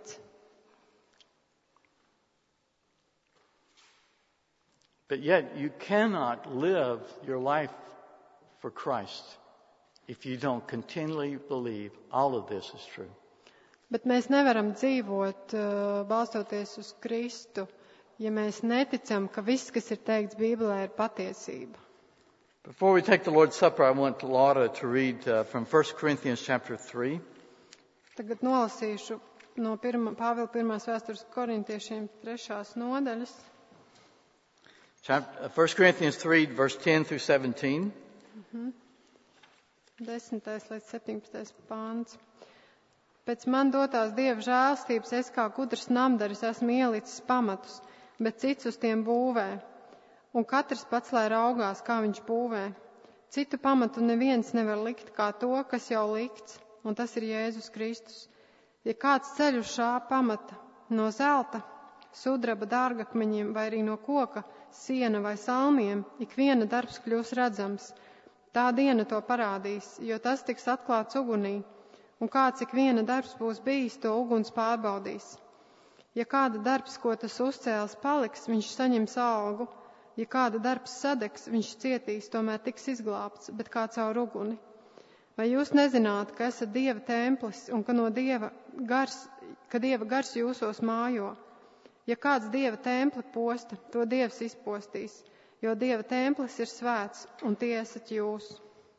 A: But yet you cannot live your life for Christ if you don't continually believe all of this is true.
B: Bet mēs nevaram dzīvot uh, balstoties uz Kristu, ja mēs neticam, ka viss, kas ir teikts Bībelē, ir patiesība.
A: Before we take the Lord's Supper, I want Laura to read uh, from First Corinthians chapter three.
B: Tagad nolasīšu no pirma, Pāvila pirmās vēstures korintiešiem trešās nodaļas.
A: Chapter, uh, First Corinthians three, verse ten through seventeen.
B: Mhm. Desmitais līdz septiņpadsmitais pāns. Pēc man dotās Dieva žēlstības es kā gudrs namdaris esmu ielicis pamatus, bet cits uz tiem būvē. Un katrs pats lai raugās, kā viņš būvē. Citu pamatu neviens nevar likt kā to, kas jau likts, un tas ir Jēzus Kristus. Ja kāds ceļ uz šā pamata no zelta, sudraba dārgakmeņiem vai arī no koka, siena vai salmiem, ikviena darbs kļūs redzams. Tā diena to parādīs, jo tas tiks atklāts ugunī, un kāds ikviena darbs būs bijis, to uguns pārbaudīs. Ja kāda darbs, ko tas uzcēls, paliks, viņš saņems algu. Ja kāda darbs sadegs, viņš cietīs, tomēr tiks izglābts, bet kā caur uguni. Vai jūs nezināt, ka esat Dieva templis un ka no Dieva gars, ka Dieva gars jūsos mājo? Ja kāds Dieva templi posta, to Dievs izpostīs, jo Dieva templis ir svēts, un tie esat jūs.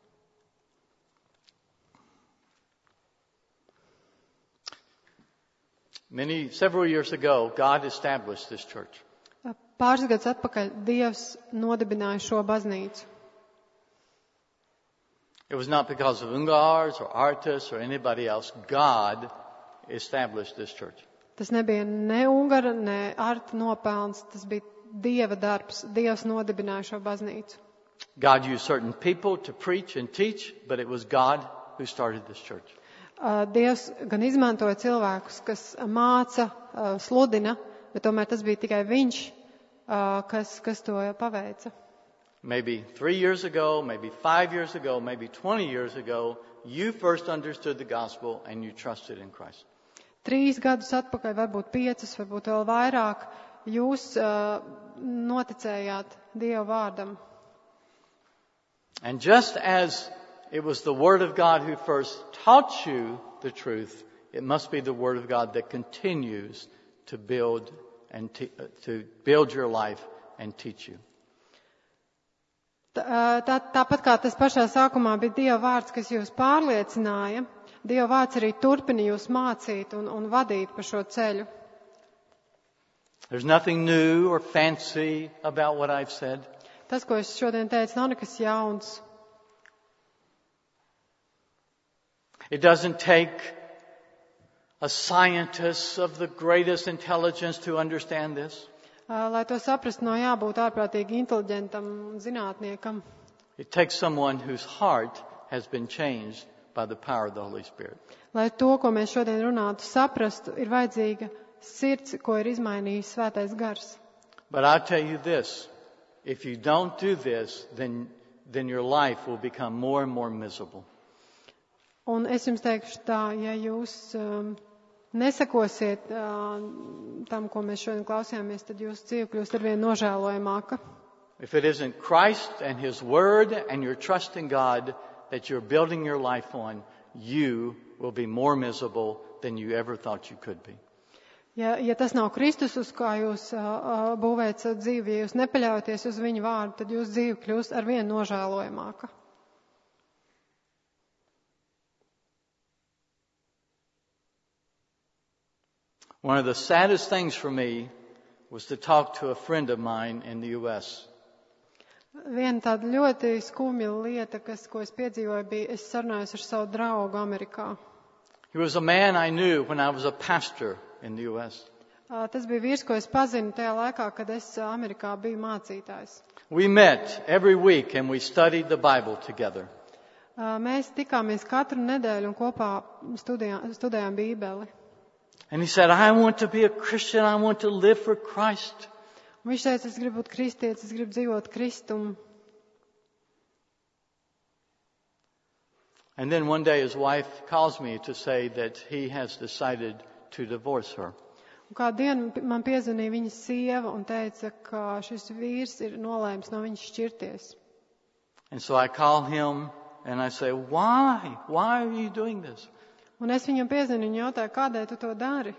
A: Many, several years ago, God established this church.
B: Pāris gadus atpakaļ Dievs nodibināja šo baznīcu.
A: It was not because of Ungars or artists or anybody else. God established this church.
B: Tas nebija ne Ungara, ne Arta nopelns, tas bija Dieva darbs. Dievs nodibināja šo baznīcu.
A: God used certain people to preach and teach, but it was God who started this church.
B: Dievs gan izmantoja cilvēkus, kas māca, sludina, bet tomēr tas bija tikai viņš, kas, kas to paveica.
A: Maybe three years ago, maybe five years ago, maybe twenty years ago, you first understood the gospel and you trusted in Christ.
B: Trīs gadus atpakaļ, varbūt piecas, varbūt vēl vairāk, jūs uh, noticējāt Dieva vārdam.
A: And just as it was the Word of God who first taught you the truth, it must be the Word of God that continues to build and te- to build your life and teach you.
B: Tā, tā, tāpat kā tas pašā sākumā bija Dieva vārds, kas jūs pārliecināja, Dieva vārds arī turpina jūs mācīt un, un vadīt pa šo ceļu.
A: There's nothing new or fancy about what I've said.
B: Tas, ko es šodien teicu, nav nekas jauns.
A: It doesn't take a scientist of the greatest intelligence to understand this.
B: Lai to saprastu, nav jābūt ārprātīgi inteliģentam zinātniekam.
A: It takes someone whose heart has been changed by the power of the Holy Spirit.
B: Lai to, ko mēs šodien runātu, saprastu, ir vajadzīga sirds, ko ir izmainījis Svētais Gars.
A: But I'll tell you this, if you don't do this, then, then your life will become more and more miserable.
B: Un es jums teikšu tā, ja jūs um, nesakosiet uh, tam, ko mēs šodien klausījāmies, tad jūsu dzīve kļūst arvien nožēlojamāka.
A: If it isn't Christ and His Word and your trust in God that you're building your life on, you will be more miserable than you ever thought you could be.
B: Ja, ja tas nav Kristus, uz kā jūs uh, būvējat savu dzīvi, ja jūs nepaļaujaties uz viņu vārdu, tad jūsu dzīve kļūst arvien nožēlojamāka.
A: One of the saddest things for me was to talk to a friend of mine in the U S.
B: Viena tāda ļoti skumja lieta, kas, ko es piedzīvoju, bija, es sarunājos ar savu draugu Amerikā.
A: He was a man I knew when I was a pastor in the U S.
B: Uh, tas bija vīrs, ko es pazinu tajā laikā, kad es uh, Amerikā biju mācītājs.
A: We met every week and we studied the Bible together.
B: Uh, mēs tikāmies katru nedēļu un kopā studijā, studējām Bībeli.
A: And he said, I want to be a Christian, I want to live for Christ.
B: Un viņš teica, es gribu būt kristietis, es gribu dzīvot Kristumu.
A: And then one day his wife calls me to say that he has decided to divorce her.
B: Un kādu dienu man piezvanīja viņa sieva un teica, ka šis vīrs ir nolēmis no viņas šķirties.
A: And so I call him and I say, why? Why are you doing this?
B: Un es viņam piezinu un jautāju, kādēļ tu to dari?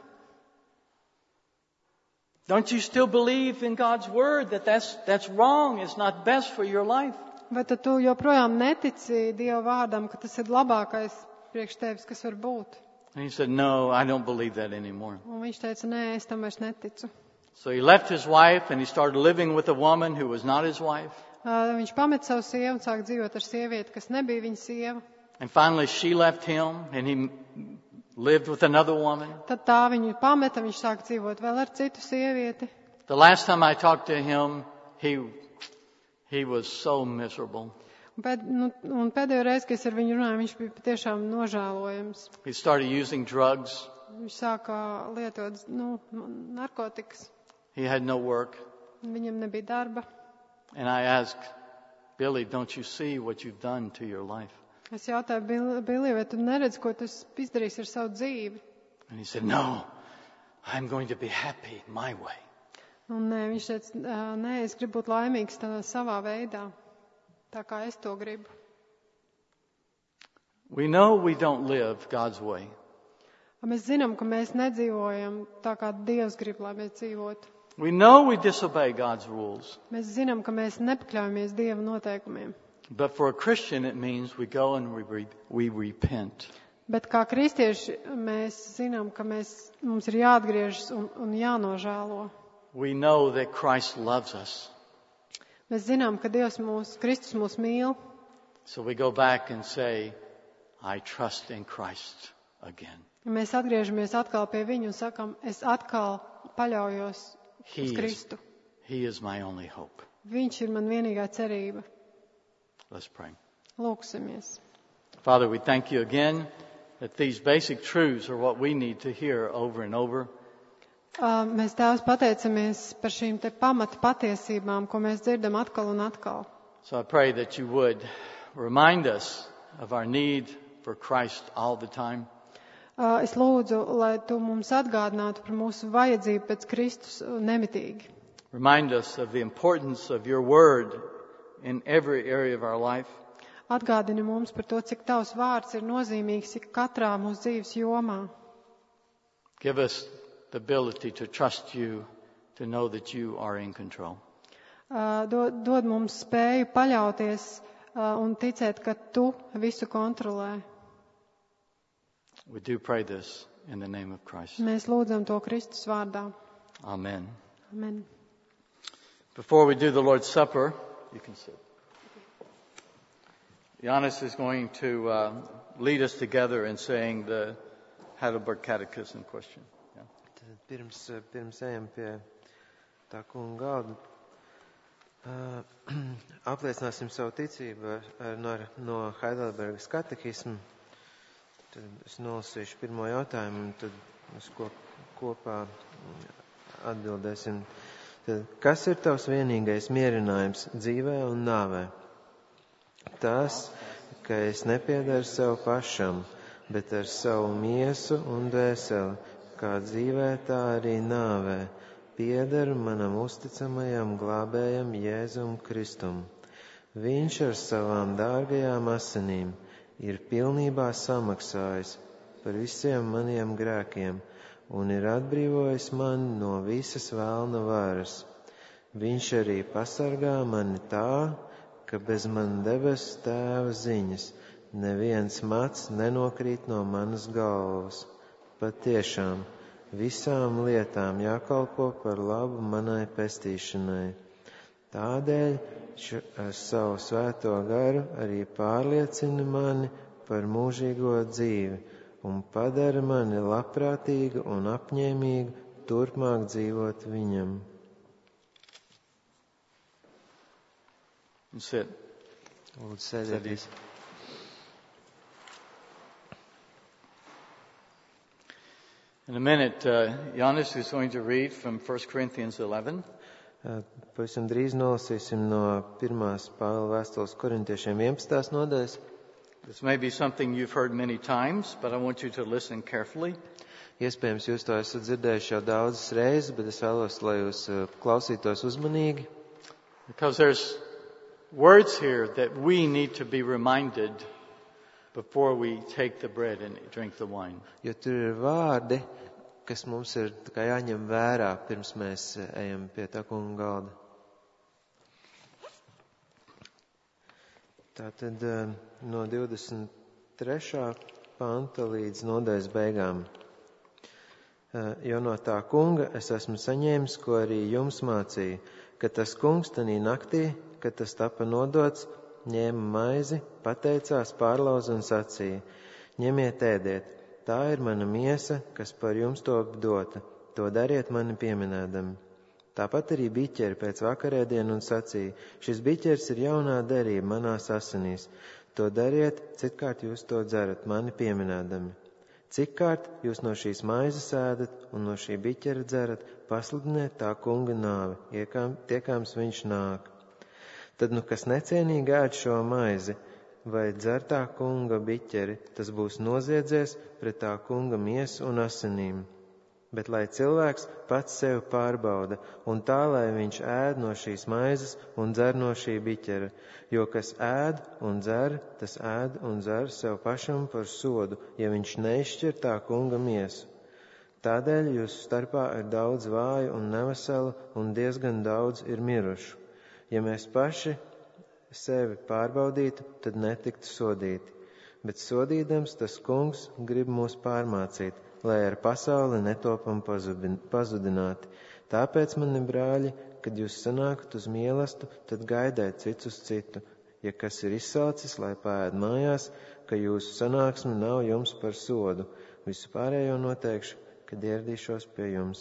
A: Don't you still believe in God's word that that's, that's wrong, it's not best for your life?
B: Vai tad tu joprojām netici Dieva vārdam, ka tas ir labākais priekš tevis, kas var būt?
A: And he said, no, I don't believe that anymore.
B: Un viņš teica, nē, es tam vairs neticu.
A: So he left his wife and he started living with a woman who was not his wife.
B: Uh, viņš pamet savu sievu un sāk dzīvot ar sievieti, kas nebija viņa sieva.
A: And finally she left him and he lived with another woman.
B: Tad tā viņu pameta, viņš sāk dzīvot vēl ar citu sievieti.
A: The last time I talked to him, he, he was so miserable.
B: Un, pēd, nu, un pēdējo reizi, kad es ar viņu runāju, viņš bija patiešām nožēlojams.
A: He started using drugs.
B: Viņš sāka lietot, nu, narkotikas.
A: He had no work.
B: Viņam nebija darba.
A: And I asked, Billy, don't you see what you've done to your life?
B: Es jautāju, Billy, vai tu neredz, ko tu izdarīsi ar savu dzīvi?
A: And he said, no, I'm going to be happy my way.
B: Un nē, viņš teica, nē, es gribu būt laimīgs tā savā veidā, tā kā es to gribu.
A: We know we don't live God's way.
B: Mēs zinām, ka mēs nedzīvojam tā, kā Dievs grib, lai mēs dzīvotu.
A: We know we disobey God's rules.
B: Mēs zinām, ka mēs nepakļaujamies Dieva noteikumiem.
A: But for a Christian, it means we go and we, re- we repent.
B: Bet kā kristieši mēs zinām, ka mēs, mums ir jāatgriežas un, un jānožēlo.
A: We know that Christ loves us.
B: Mēs zinām, ka Dievs mūs, Kristus mūs mīl.
A: So we go back and say, I trust in Christ again.
B: Mēs atgriežamies atkal pie viņu un sakam, es atkal paļaujos
A: He
B: uz
A: is,
B: Kristu.
A: he is my only hope.
B: Viņš ir man vienīgā cerība.
A: Let's pray.
B: Lūksimies.
A: Father, we thank you again that these basic truths are what we need to hear over and over.
B: Uh, mēs Tēvs pateicamies par šīm te pamata patiesībām, ko mēs dzirdam atkal un atkal.
A: So I pray that you would remind us of our need for Christ all the time.
B: Uh, es lūdzu, lai tu mums atgādinātu par mūsu vajadzību pēc Kristus nemitīgi.
A: Remind us of the importance of your word in every area of our life.
B: Atgādini mums par to, cik tavs vārds ir nozīmīgs katrā mūsu dzīves jomā.
A: Give us the ability to trust you, to know that you are in control.
B: Uh, dod, dod mums spēju paļauties uh, un ticēt, ka tu visu kontrolē.
A: We do pray this in the name of Christ.
B: Mēs lūdzam to Kristus vārdā.
A: Amen.
B: Amen.
A: Before we do the Lord's Supper, you can sit. Giannis is going to uh, lead us together in saying the Heidelberg Catechism question. Yeah.
C: Pirms, pirms ejam pie tā kunga galda, uh, apliecināsim savu ticību ar, ar, no Heidelbergas katekisma. Tad es nolasīšu pirmo jautājumu un tad mēs kop, kopā atbildēsim. Tad, kas ir tavs vienīgais mierinājums dzīvē un nāvē? Tas, ka es nepiedaru sev pašam, bet ar savu miesu un dvēseli, kā dzīvē, tā arī nāvē, piederu manam uzticamajam glābējam Jēzum Kristum. Viņš ar savām dārgajām asinīm ir pilnībā samaksājis par visiem maniem grēkiem un ir atbrīvojis mani no visas vēlna varas. Viņš arī pasargā mani tā, ka bez man debesu Tēva ziņas neviens mats nenokrīt no manas galvas. Patiešām visām lietām jākalpo par labu manai pestīšanai. Tādēļ ar savu svēto garu arī pārliecina mani par mūžīgo dzīvi un padara mani labprātīgu un apņēmīgu turpmāk dzīvot viņam.
A: And sit.
C: Lūdzu, sēdieties.
A: In a minute, uh, Giannis is going to read from First Corinthians eleven.
C: Pavisam drīz nolasīsim no pirmās Pāvila vēstules korintiešiem vienpadsmitās nodaļas.
A: This may be something you've heard many times, but I want you to listen carefully.
C: Iespējams, jūs to esat dzirdējuši jau daudzas reizes, bet es vēlos, lai jūs klausītos uzmanīgi.
A: Because there's words here that we need to be reminded before we take the bread and drink the wine.
C: Jo tur ir vārdi, kas mums ir tā kā jāņem vērā, pirms mēs ejam pie tā kunga galda. Tātad no divdesmit trešā panta līdz nodaļas beigām. Jo no tā kunga es esmu saņēmis, ko arī jums mācīju, ka tas kungs tanī naktī, kad tas tapa nodots, ņēma maizi, pateicās, pārlauza un sacīja: ņemiet, ēdiet, tā ir mana miesa, kas par jums top dota, to dariet mani pieminēdami. Tāpat arī biķeri pēc vakarēdienu un sacīja: šis biķers ir jaunā derība manās asinīs, to dariet, citkārt jūs to dzerat, mani pieminēdami. Cikkārt jūs no šīs maizes ēdat un no šī biķera dzerat, pasludiniet tā kunga nāvi, tiekams viņš nāk. Tad, nu, kas necienīgi ēd šo maizi vai dzer tā kunga biķeri, tas būs noziedzies pret tā kunga miesu un asinīm. Bet lai cilvēks pats sevi pārbauda, un tā, lai viņš ēd no šīs maizes un dzer no šī biķera, jo kas ēd un dzer, tas ēd un dzer sev pašam par sodu, ja viņš neizšķir tā kunga miesu. Tādēļ jūsu starpā ir daudz vāju un neveselu, un diezgan daudz ir mirušu. Ja mēs paši sevi pārbaudītu, tad netiktu sodīti. Bet sodīdams, tas kungs grib mūs pārmācīt, lai ar pasauli netopam pazudināti. Tāpēc, mani brāļi, kad jūs sanākat uz mielastu, tad gaidiet cits uz citu. Ja kas ir izsalcis, lai paēd mājās, ka jūsu sanāksme nav jums par sodu. Visu pārējo noteikšu, kad ieradīšos pie jums.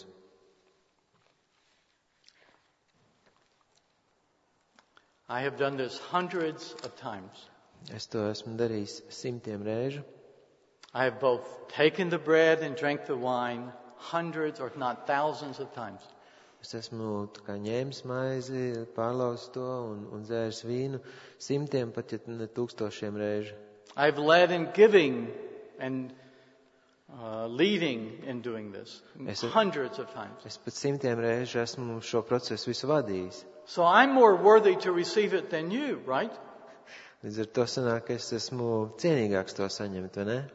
A: I have done this hundreds of times.
C: Es to esmu darījis simtiem reižu.
A: I have both taken the bread and drank the wine hundreds or not thousands of times.
C: Es esmu tā kā ņēmis maizi, pārlauzis to un, un dzēris vīnu simtiem, pat ja ne tūkstošiem reižu.
A: I've led in giving and uh, leading in doing this
C: es,
A: hundreds of times.
C: Es pat simtiem reižu esmu šo procesu visu vadījis.
A: So I'm more worthy to receive it than you, right?
C: Līdz ar to sanāk, ka es esmu cienīgāks to saņemt, vai ne?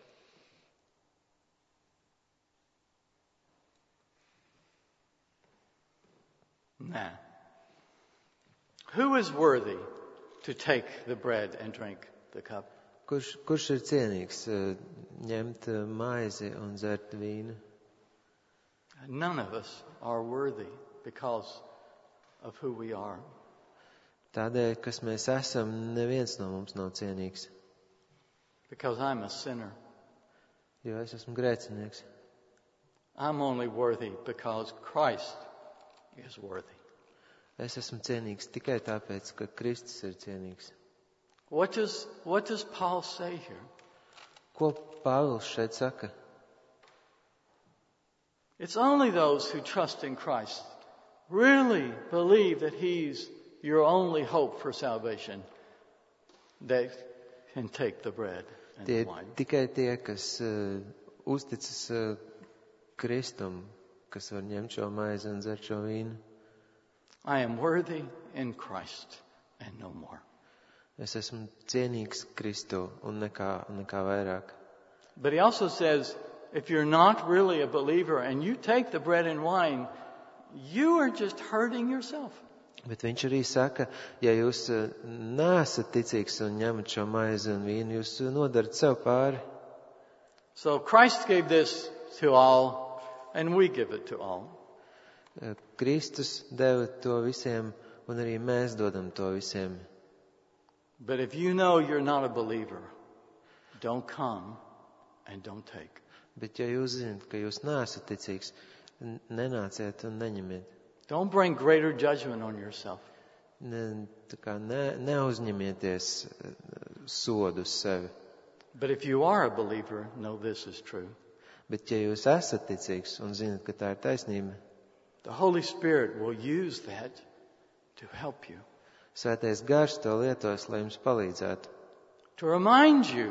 A: Nah. Who is worthy to take the bread and drink the cup?
C: Kurš, kurš ir cienīgs ņemt maizi un dzert vīnu?
A: None of us are worthy because of who we are.
C: Tādēļ, kas mēs esam, neviens no mums nav cienīgs.
A: Because I'm a sinner.
C: Jo es esmu grēcinieks.
A: I'm only worthy because Christ is worthy.
C: Es esmu cienīgs tikai tāpēc, ka Kristus ir cienīgs.
A: What does, what does Paul say here?
C: Ko Pāvils šeit saka?
A: It's only those who trust in Christ, really believe that He's your only hope for salvation, that can take the bread and
C: Tie
A: the wine.
C: Tikai tie, kas uh, uzticas uh, Kristum, kas var ņemt šo maizi un dzert šo vīnu.
A: I am worthy in Christ and no more.
C: Es esmu cienīgs Kristu un nekā, nekā vairāk.
A: But he also says, if you're not really a believer and you take the bread and wine, you are just hurting yourself.
C: Bet viņš arī saka, ja jūs neesat ticīgs un ņemat šo maizi un vīnu, jūs nodarat sev pāri.
A: So Christ gave this to all, and we give it to all.
C: Kristus deva to visiem, un arī mēs dodam to visiem.
A: But if you know you're not a believer, don't come and don't take.
C: Bet ja jūs zināt, ka jūs neesat ticīgs, nenāciet un neņemiet.
A: Don't bring greater judgment on yourself.
C: Ne, tā kā ne, neuzņemieties sodu uz sevi.
A: But if you are a believer, know this is true.
C: Bet ja jūs esat ticīgs un zināt, ka tā ir taisnība,
A: the Holy Spirit will use that to help you.
C: Svētais Gars to lietos, lai jums palīdzētu.
A: To remind you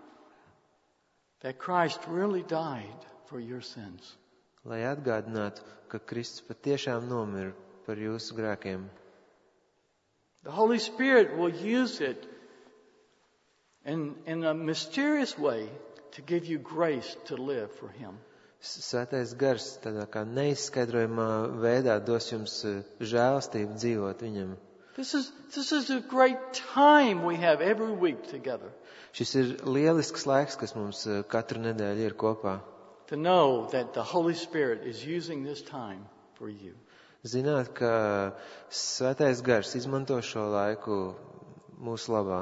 A: that Christ really died for your sins.
C: Lai atgādinātu, ka Kristus patiešām nomira par jūsu grēkiem.
A: The Holy Spirit will use it in, in a mysterious way to give you grace to live for Him.
C: Svētais gars tādā kā neizskaidrojamā veidā dos jums žēlastību dzīvot viņam.
A: This is, this is a great time we have every week together.
C: Šis ir lielisks laiks, kas mums katru nedēļu ir kopā.
A: To know that the Holy Spirit is using this time for you.
C: Zināt, ka Svētais gars izmanto šo laiku mūsu labā.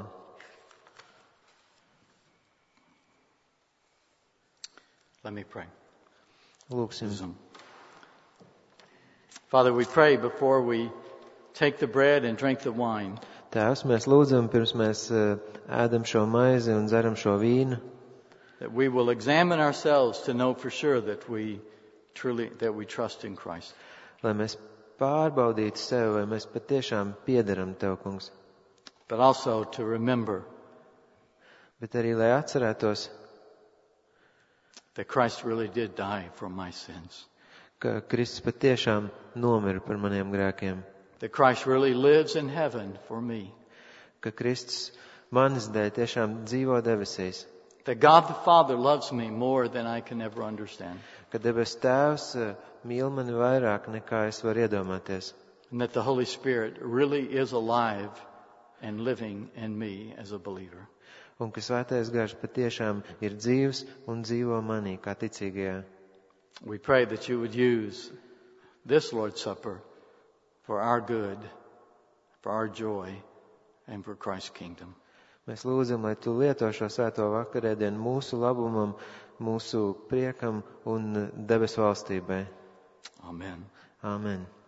A: Let me pray.
C: Lūksim.
A: Father, we pray before we take the bread and drink the wine.
C: Tēvs, mēs lūdzam, pirms mēs ēdam šo maizi un dzeram šo vīnu,
A: that we will examine ourselves to know for sure that we truly, that we trust in Christ.
C: Lai mēs pārbaudītu sevi, vai mēs patiešām piederam Tev, Kungs.
A: But also to remember
C: Bet arī, lai atcerētos,
A: that Christ really did die for my sins.
C: Ka Kristus patiešām nomira par maniem grēkiem.
A: That Christ really lives in heaven for me.
C: Ka Kristus manis dēļ tiešām dzīvo debesīs.
A: That God the Father loves me more than I can ever understand.
C: Ka debes Tēvs mīl mani vairāk nekā es varu iedomāties.
A: And that the Holy Spirit really is alive and living in me as a believer.
C: Un ka Svētais gars patiešām ir dzīvs un dzīvo manī kā ticīgajā.
A: We pray that you would use this Lord's Supper for our good, for our joy, and for Christ's kingdom.
C: Mēs lūdzam, lai Tu lieto šo svēto vakarēdienu mūsu labumam, mūsu priekam un debesu valstībai.
A: Amen.
C: Āmen.